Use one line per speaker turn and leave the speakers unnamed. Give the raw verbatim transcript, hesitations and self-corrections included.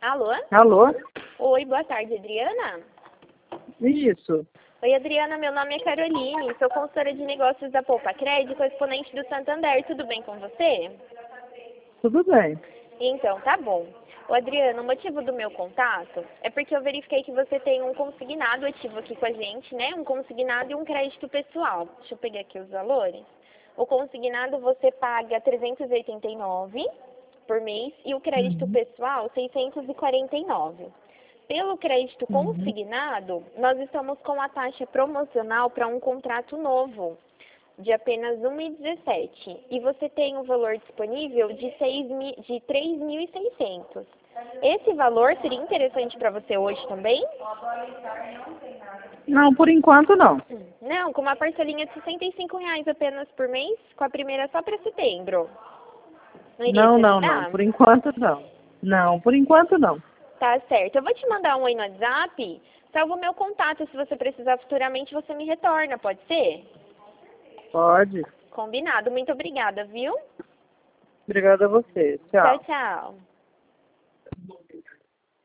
Alô?
Alô?
Oi, boa tarde, Adriana.
Isso.
Oi, Adriana, meu nome é Caroline, sou consultora de negócios da Poupa Crédito, correspondente do Santander. Tudo bem com você?
Tudo bem.
Então, tá bom. Ô, Adriana, o motivo do meu contato é porque eu verifiquei que você tem um consignado ativo aqui com a gente, né? Um consignado e um crédito pessoal. Deixa eu pegar aqui os valores. O consignado você paga trezentos e oitenta e nove reais por mês e o crédito
Uhum.
pessoal seiscentos e quarenta e nove reais. Pelo crédito
Uhum.
consignado, nós estamos com a taxa promocional para um contrato novo, de apenas um vírgula dezessete. E você tem um valor disponível de, seis mil, de três mil e seiscentos. Esse valor seria interessante para você hoje também?
Não, por enquanto não.
Não, com uma parcelinha de sessenta e cinco reais apenas por mês, com a primeira só para setembro. Não iria
Não,
te
não, não.
ajudar?
Por enquanto não. Não, por enquanto não.
Tá certo. Eu vou te mandar um oi no WhatsApp. Salva o meu contato. Se você precisar futuramente, você me retorna. Pode ser?
Pode.
Combinado. Muito obrigada, viu?
Obrigada a você.
Tchau,
Tchau.
tchau.